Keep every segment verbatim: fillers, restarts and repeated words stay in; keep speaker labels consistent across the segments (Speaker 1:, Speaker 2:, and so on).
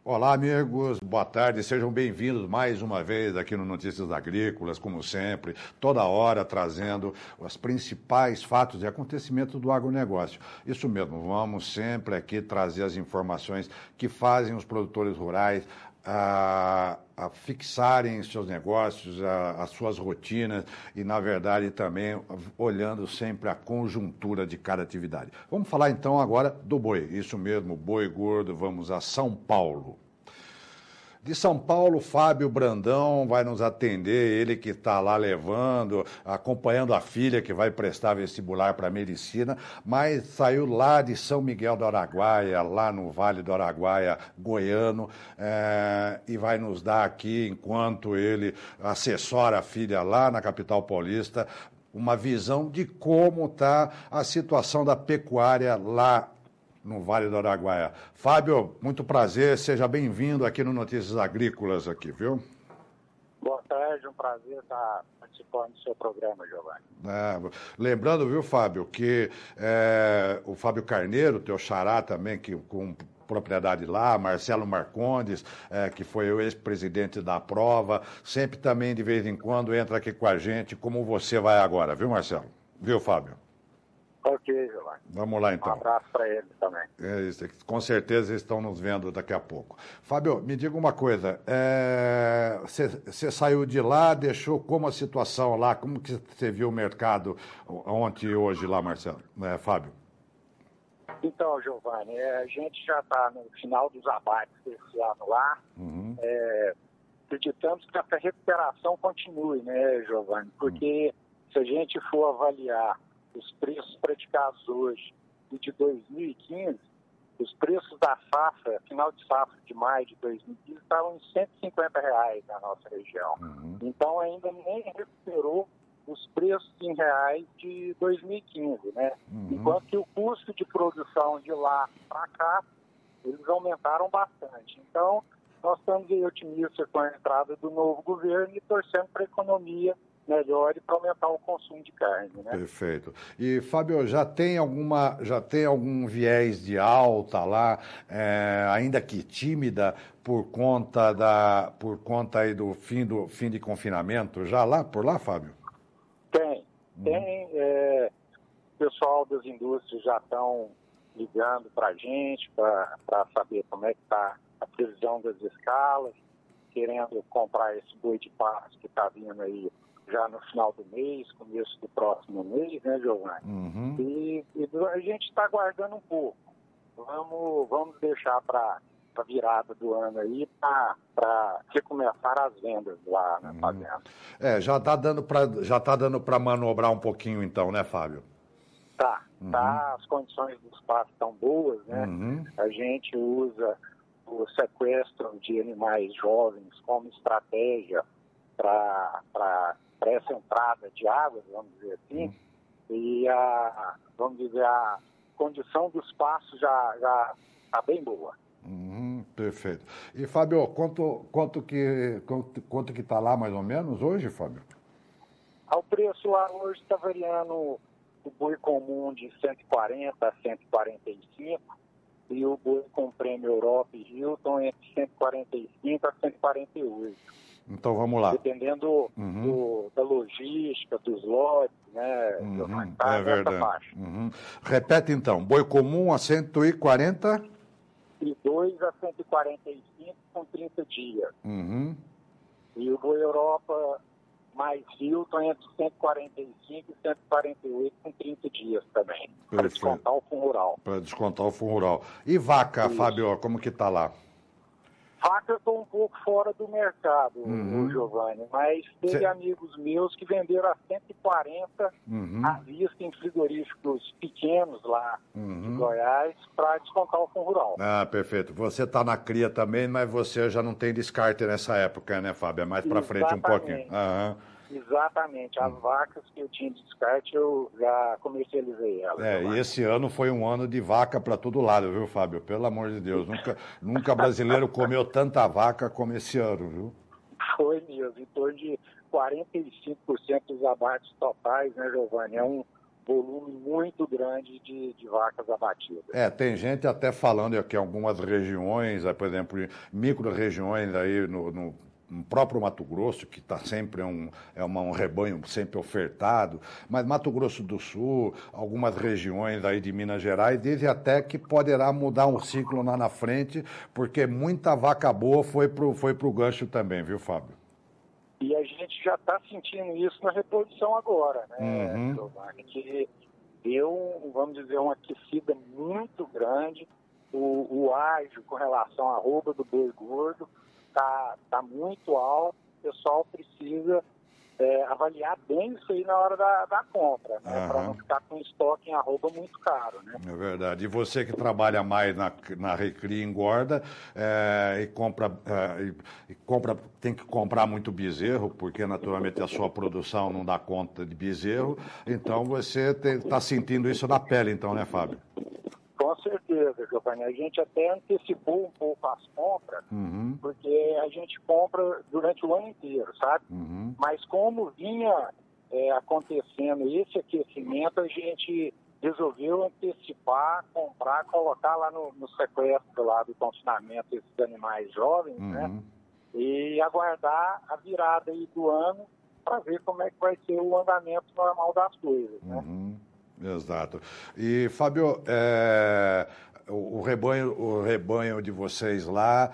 Speaker 1: Olá, amigos, boa tarde, sejam bem-vindos mais uma vez aqui no Notícias Agrícolas, como sempre, toda hora trazendo os principais fatos e acontecimentos do agronegócio. Isso mesmo, vamos sempre aqui trazer as informações que fazem os produtores rurais a, a fixarem seus negócios, a, as suas rotinas e, na verdade, também olhando sempre a conjuntura de cada atividade. Vamos falar então agora do boi, isso mesmo, boi gordo, vamos a São Paulo. De São Paulo, Fábio Brandão vai nos atender, ele que está lá levando, acompanhando a filha que vai prestar vestibular para medicina, mas saiu lá de São Miguel do Araguaia, lá no Vale do Araguaia, goiano, é, e vai nos dar aqui, enquanto ele assessora a filha lá na capital paulista, uma visão de como está a situação da pecuária lá no Vale do Araguaia. Fábio, muito prazer, seja bem-vindo aqui no Notícias Agrícolas, aqui, viu?
Speaker 2: Boa tarde, um prazer estar participando do seu programa, Giovanni.
Speaker 1: É, lembrando, viu, Fábio, que é, o Fábio Carneiro, teu xará também, que com propriedade lá, Marcelo Marcondes, é, que foi o ex-presidente da prova, sempre também, de vez em quando, entra aqui com a gente, como você vai agora, viu, Marcelo? Viu, Fábio?
Speaker 2: Ok, Giovanni.
Speaker 1: Vamos lá, então.
Speaker 2: Um abraço para eles também.
Speaker 1: É isso, com certeza eles estão nos vendo daqui a pouco. Fábio, me diga uma coisa, você é, saiu de lá, deixou como a situação lá, como que você viu o mercado ontem e hoje lá, Marcelo, é, Fábio?
Speaker 2: Então, Giovanni, é, a gente já está no final dos abates desse ano lá, uhum. é, acreditamos que essa recuperação continue, né, Giovanni? Porque uhum. se a gente for avaliar os preços praticados hoje e de dois mil e quinze, os preços da safra, final de safra de maio de dois mil e quinze, estavam em cento e cinquenta reais na nossa região. Uhum. Então, ainda nem recuperou os preços em reais de dois mil e quinze, né? Uhum. Enquanto que o custo de produção de lá para cá, eles aumentaram bastante. Então, nós estamos aí otimistas com a entrada do novo governo e torcendo para a economia melhore para aumentar o consumo de carne, né?
Speaker 1: Perfeito. E, Fábio, já tem alguma, já tem algum viés de alta lá, é, ainda que tímida, por conta da, por conta aí do fim do fim de confinamento, já lá, por lá, Fábio?
Speaker 2: Tem, uhum. tem. É, o pessoal das indústrias já estão ligando para a gente para saber como é que está a previsão das escalas, querendo comprar esse boi de pasto que está vindo aí já no final do mês, começo do próximo mês, né, Giovanni? Uhum. E, e a gente está aguardando um pouco. Vamos, vamos deixar para a virada do ano aí para recomeçar as vendas lá na uhum. fazenda.
Speaker 1: É, já está dando para já tá dando para manobrar um pouquinho então, né, Fábio?
Speaker 2: Tá, uhum. tá. As condições do espaço estão boas, né? Uhum. A gente usa o sequestro de animais jovens como estratégia para para essa entrada de água, vamos dizer assim, uhum. e a, vamos dizer, a condição do espaço já já está bem boa.
Speaker 1: Uhum, perfeito. E, Fábio, quanto, quanto que quanto, quanto que está lá mais ou menos hoje, Fábio?
Speaker 2: O preço lá hoje está variando o boi comum de cento e quarenta a cento e quarenta e cinco e o boi com prêmio Europa e Hilton entre cento e quarenta e cinco a cento e quarenta e oito.
Speaker 1: Então vamos lá.
Speaker 2: Dependendo
Speaker 1: uhum.
Speaker 2: do, da logística, dos lotes, né?
Speaker 1: Uhum.
Speaker 2: Tá
Speaker 1: é verdade. Uhum. Repete então, boi comum a cento e quarenta?
Speaker 2: E dois a cento e quarenta e cinco com trinta dias.
Speaker 1: Uhum.
Speaker 2: E o boi Europa mais Hilton entre cento e quarenta e cinco e cento e quarenta e oito com trinta dias também. Para descontar o fundo rural.
Speaker 1: Para descontar o fundo rural. E vaca, Isso. Fábio, como que está lá?
Speaker 2: Vaca eu estou um pouco fora do mercado, uhum. Giovanni, mas teve Cê... amigos meus que venderam a cento e quarenta uhum. à vista em frigoríficos pequenos lá uhum. de Goiás para descontar o fundo rural.
Speaker 1: Ah, perfeito. Você está na cria também, mas você já não tem descarte nessa época, né, Fábio? É mais para frente um pouquinho. Uhum.
Speaker 2: Exatamente. As hum. vacas que eu tinha de descarte, eu já comercializei elas.
Speaker 1: É, e esse ano foi um ano de vaca para todo lado, viu, Fábio? Pelo amor de Deus. nunca, nunca brasileiro comeu tanta vaca como esse ano, viu?
Speaker 2: Foi mesmo. Em torno de quarenta e cinco por cento dos abates totais, né, Giovanni? É um, volume muito grande de, de vacas abatidas.
Speaker 1: É, tem gente até falando que algumas regiões, por exemplo, micro-regiões aí no, no, no próprio Mato Grosso, que está sempre um, é uma, um rebanho sempre ofertado, mas Mato Grosso do Sul, algumas regiões aí de Minas Gerais, dizem até que poderá mudar um ciclo lá na frente, porque muita vaca boa foi pro, foi pro gancho também, viu, Fábio?
Speaker 2: E a gente já está sentindo isso na reprodução agora, né,
Speaker 1: Uhum.
Speaker 2: Giovanni? Que deu, vamos dizer, uma aquecida muito grande. O, o ágio com relação à arroba do boi gordo está tá muito alto. O pessoal precisa é, avaliar bem isso aí na hora da, da compra, né?
Speaker 1: Uhum.
Speaker 2: Para não ficar com estoque em arroba muito caro, né?
Speaker 1: É verdade. E você que trabalha mais na, na recria e engorda é, e, compra, é, e, e compra, tem que comprar muito bezerro, porque naturalmente a sua produção não dá conta de bezerro, então você está sentindo isso na pele, então, né, Fábio?
Speaker 2: Com certeza, Giovanni. A gente até antecipou um pouco as compras,
Speaker 1: uhum.
Speaker 2: porque a gente compra durante o ano inteiro, sabe?
Speaker 1: Uhum.
Speaker 2: Mas como vinha é, acontecendo esse aquecimento, a gente resolveu antecipar, comprar, colocar lá no, no sequestro lá do confinamento esses animais jovens,
Speaker 1: uhum.
Speaker 2: né? E aguardar a virada aí do ano para ver como é que vai ser o andamento normal das coisas, né?
Speaker 1: Uhum. Exato. E, Fábio, é, o, o, rebanho, o rebanho de vocês lá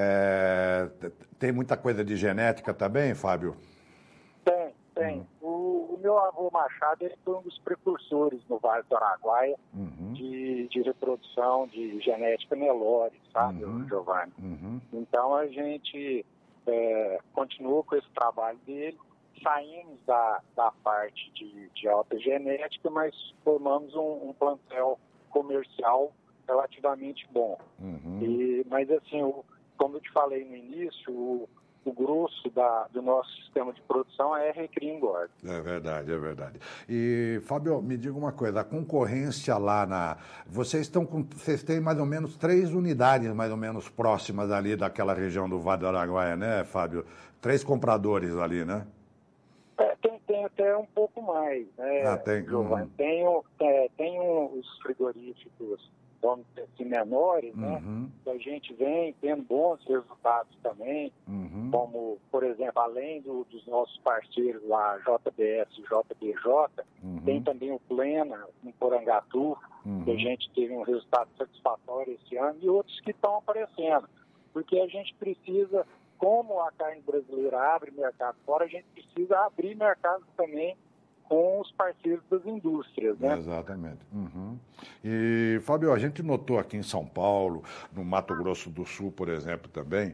Speaker 1: é, tem muita coisa de genética também, Fábio?
Speaker 2: Tem, tem. Uhum. O, o meu avô Machado, ele foi um dos precursores no Vale do Araguaia uhum. de, de reprodução de genética Nelore, sabe, uhum. Giovanni? Uhum. Então a gente é, continuou com esse trabalho dele. Saímos da, da parte de, de alta genética, mas formamos um, um plantel comercial relativamente bom. Uhum. E, mas, assim, o, como eu te falei no início, o, o grosso da, do nosso sistema de produção é recria e engorda.
Speaker 1: É verdade, é verdade. E, Fábio, me diga uma coisa, a concorrência lá na... Vocês estão com... Vocês têm mais ou menos três unidades mais ou menos próximas ali daquela região do Vale do Araguaia, né, Fábio? Três compradores ali, né?
Speaker 2: É, tem, tem até um pouco mais, né,
Speaker 1: ah, tem,
Speaker 2: Giovanni?
Speaker 1: Uhum.
Speaker 2: Tem, é, tem os frigoríficos, vamos dizer assim, menores, né?
Speaker 1: Uhum.
Speaker 2: Que a gente vem tendo bons resultados também,
Speaker 1: uhum.
Speaker 2: como, por exemplo, além do, dos nossos parceiros lá, J B S e J B J, uhum. tem também o Plena, em Porangatu, uhum. que a gente teve um resultado satisfatório esse ano, e outros que estão aparecendo, porque a gente precisa... Como a carne brasileira abre mercado fora, a gente precisa abrir mercado também com os parceiros das indústrias, né?
Speaker 1: Exatamente. Uhum. E, Fábio, a gente notou aqui em São Paulo, no Mato Grosso do Sul, por exemplo, também,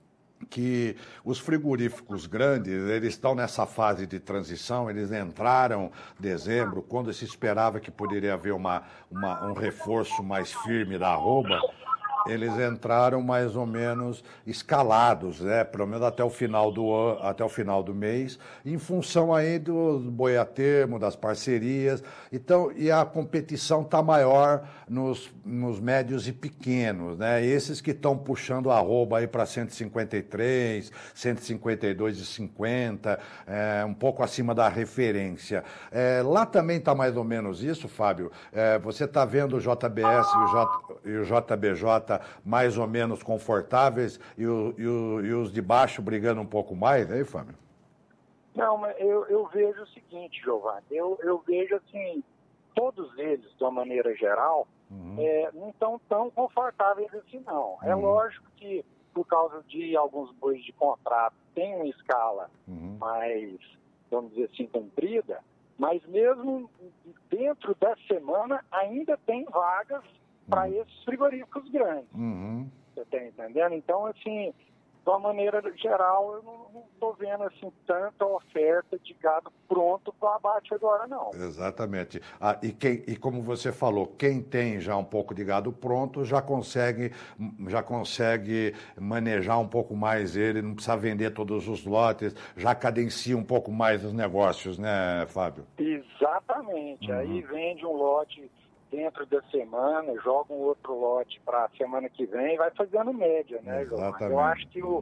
Speaker 1: que os frigoríficos grandes, eles estão nessa fase de transição, eles entraram em dezembro, quando se esperava que poderia haver uma, uma, um reforço mais firme da arroba, eles entraram mais ou menos escalados, né? Pelo menos até o final do ano, até o final do mês, em função aí do boi a termo, das parcerias. Então, e a competição está maior nos, nos médios e pequenos, né? Esses que estão puxando a arroba aí para cento e cinquenta e três, cento e cinquenta e dois e cinquenta, é, um pouco acima da referência. É, lá também está mais ou menos isso, Fábio? É, você está vendo o J B S e o, J, e o J B J mais ou menos confortáveis e, o, e, o, e os de baixo brigando um pouco mais, aí, Fábio?
Speaker 2: Não, mas eu, eu vejo o seguinte, Giovanni, eu, eu vejo assim, todos eles, de uma maneira geral, uhum. é, não estão tão confortáveis assim, não. Uhum. É lógico que, por causa de alguns bois de contrato, tem uma escala uhum. mais, vamos dizer assim, comprida, mas mesmo dentro da semana ainda tem vagas para uhum. esses frigoríficos grandes. Uhum. Você está entendendo? Então, assim, de uma maneira geral, eu não estou vendo assim, tanta oferta de gado pronto para o abate agora, não.
Speaker 1: Exatamente. Ah, e, quem, e como você falou, quem tem já um pouco de gado pronto já consegue, já consegue manejar um pouco mais ele, não precisa vender todos os lotes, já cadencia um pouco mais os negócios, né, Fábio?
Speaker 2: Exatamente. Uhum. Aí vende um lote dentro da semana, joga um outro lote para a semana que vem e vai fazendo média, né, João? Eu acho que o,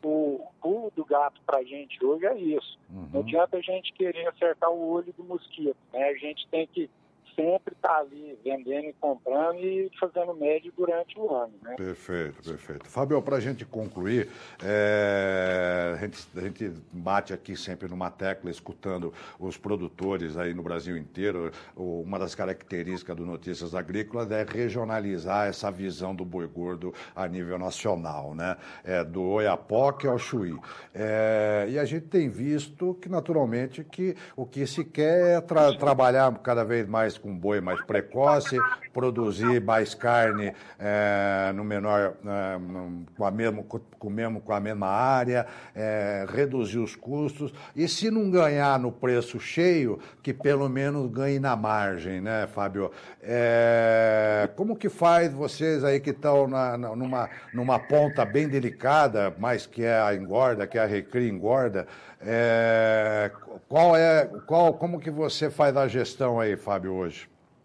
Speaker 2: o pulo do gato para a gente hoje é isso. Uhum. Não adianta a gente querer acertar o olho do mosquito, né? A gente tem que sempre estar ali vendendo e comprando e fazendo médio durante o ano, né?
Speaker 1: Perfeito, perfeito. Fábio, para a gente concluir, é, a, gente, a gente bate aqui sempre numa tecla, escutando os produtores aí no Brasil inteiro. Uma das características do Notícias Agrícolas é regionalizar essa visão do boi gordo a nível nacional, né? É, do Oiapoque ao Chuí. É, e a gente tem visto que, naturalmente, que o que se quer é tra- trabalhar cada vez mais com boi mais precoce, produzir mais carne é, no menor, é, com, a mesmo, com, mesmo, com a mesma área, é, reduzir os custos, e se não ganhar no preço cheio, que pelo menos ganhe na margem, né, Fábio? É, como que faz vocês aí que estão na, na, numa, numa ponta bem delicada, mais que é a engorda, que é a recria engorda, é, qual é, qual, como que você faz a gestão aí, Fábio, hoje?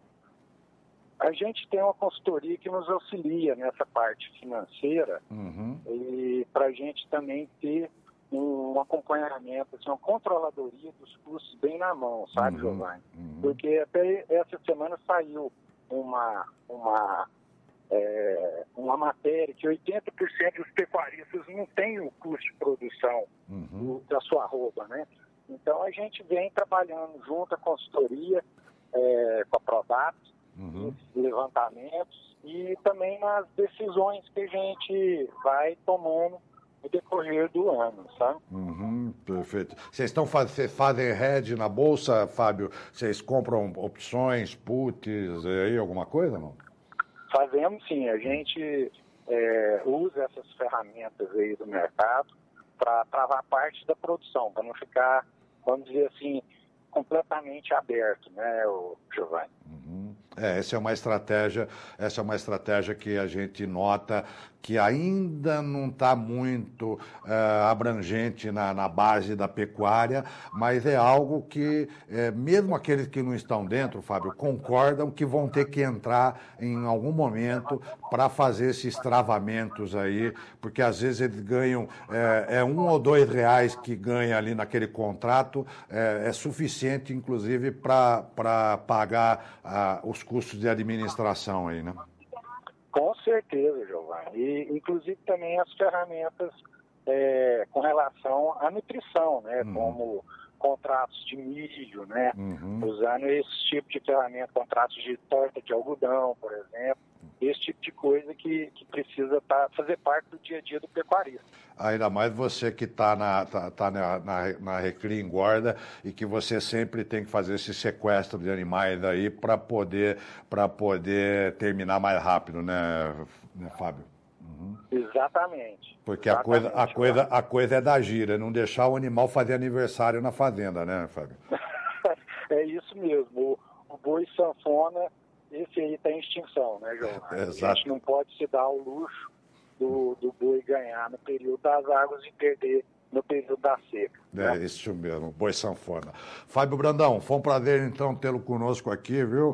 Speaker 2: A gente tem uma consultoria que nos auxilia nessa parte financeira, uhum, e para a gente também ter um acompanhamento, assim, uma controladoria dos custos bem na mão, sabe, uhum, Giovanni? Uhum. Porque até essa semana saiu uma, uma, é, uma matéria que oitenta por cento dos pecuaristas não têm o custo de produção, uhum, da sua arroba, né? Então a gente vem trabalhando junto à consultoria, é, com a Prodap, uhum, levantamentos e também nas decisões que a gente vai tomando no decorrer do ano, sabe?
Speaker 1: Uhum, perfeito. Vocês estão faz, fazem hedge na bolsa, Fábio? Vocês compram opções, puts, aí alguma coisa, não?
Speaker 2: Fazemos sim. A gente é, usa essas ferramentas aí do mercado para travar parte da produção, para não ficar, vamos dizer assim, completamente aberto, né, o Giovanni?
Speaker 1: Uhum. É, essa é uma estratégia, essa é uma estratégia que a gente nota que ainda não está muito é, abrangente na, na base da pecuária, mas é algo que, é, mesmo aqueles que não estão dentro, Fábio, concordam que vão ter que entrar em algum momento para fazer esses travamentos aí, porque às vezes eles ganham, é, é um ou dois reais que ganha ali naquele contrato, é, é suficiente, inclusive, para pagar ah, os custos de administração aí, né?
Speaker 2: Com certeza, Giovanni. E, inclusive, também as ferramentas é, com relação à nutrição, né? Uhum. Como contratos de milho, né? Uhum. Usando esse tipo de ferramenta, contratos de torta de algodão, por exemplo. Esse tipo de coisa que, que precisa tá, fazer parte do dia a dia do pecuarista.
Speaker 1: Ainda mais você que está na, tá, tá na, na, na recria engorda e que você sempre tem que fazer esse sequestro de animais aí para poder, para poder terminar mais rápido, né, né Fábio?
Speaker 2: Uhum. Exatamente.
Speaker 1: Porque
Speaker 2: Exatamente,
Speaker 1: a, coisa, a, coisa, a coisa é da gira, não deixar o animal fazer aniversário na fazenda, né, Fábio?
Speaker 2: É isso mesmo. O, o boi sanfona, esse aí está em extinção, né, João?
Speaker 1: Exato.
Speaker 2: A gente não pode se dar o luxo do, do boi ganhar no período das águas e perder no período da seca.
Speaker 1: É,
Speaker 2: né?
Speaker 1: isso mesmo, boi sanfona. Fábio Brandão, foi um prazer então tê-lo conosco aqui, viu?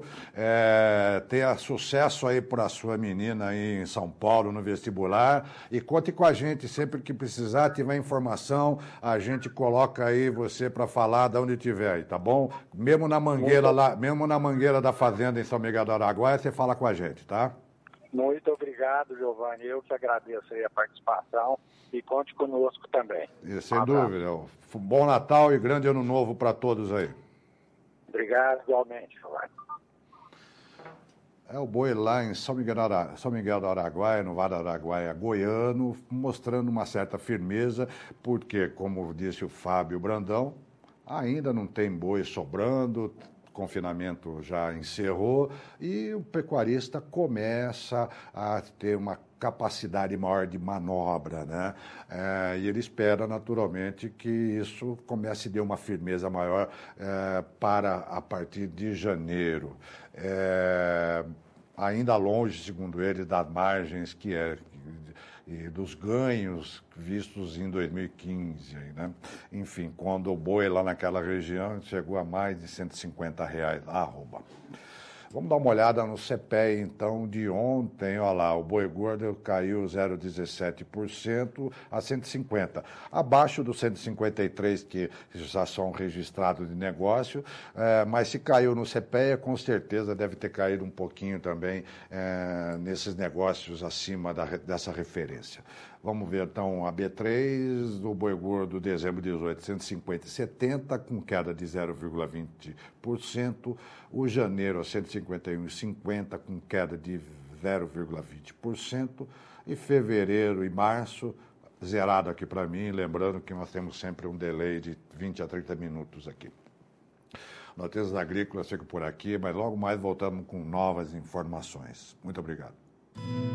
Speaker 1: É, tenha sucesso aí para a sua menina aí em São Paulo, no vestibular, e conte com a gente sempre que precisar, tiver informação, a gente coloca aí você para falar de onde tiver aí, tá bom? Mesmo na mangueira
Speaker 2: Muito...
Speaker 1: lá, mesmo na mangueira da fazenda em São Miguel do Araguaia, você fala com a gente, tá?
Speaker 2: Muito obrigado, Giovanni. Eu que agradeço aí a participação e conte conosco também.
Speaker 1: E, sem um dúvida. Bom Natal e grande Ano Novo para todos aí.
Speaker 2: Obrigado, igualmente, Giovanni.
Speaker 1: É o boi lá em São Miguel, Ara... São Miguel do Araguaia, no Vale do Araguaia, goiano, mostrando uma certa firmeza, porque, como disse o Fábio Brandão, ainda não tem boi sobrando, confinamento já encerrou e o pecuarista começa a ter uma capacidade maior de manobra, né? É, e ele espera, naturalmente, que isso comece a dar uma firmeza maior é, para a partir de janeiro. É, ainda longe, segundo ele, das margens que é e dos ganhos vistos em dois mil e quinze, né? Enfim, quando o boi lá naquela região chegou a mais de cento e cinquenta reais a arroba. Vamos dar uma olhada no C P E, então, de ontem. Olha lá, o boi gordo caiu zero vírgula dezessete por cento a cento e cinquenta. Abaixo dos cento e cinquenta e três, que já são registrados de negócio, é, mas se caiu no C P E, com certeza deve ter caído um pouquinho também é, nesses negócios acima da, dessa referência. Vamos ver, então, a B três, do boi gordo, dezembro de dezoito, cento e cinquenta e setenta, com queda de zero vírgula vinte por cento. O janeiro, a cento e cinquenta e um vírgula cinquenta, com queda de zero vírgula vinte por cento. E fevereiro e março, zerado aqui para mim, lembrando que nós temos sempre um delay de vinte a trinta minutos aqui. Notícias Agrícolas, fico por aqui, mas logo mais voltamos com novas informações. Muito obrigado.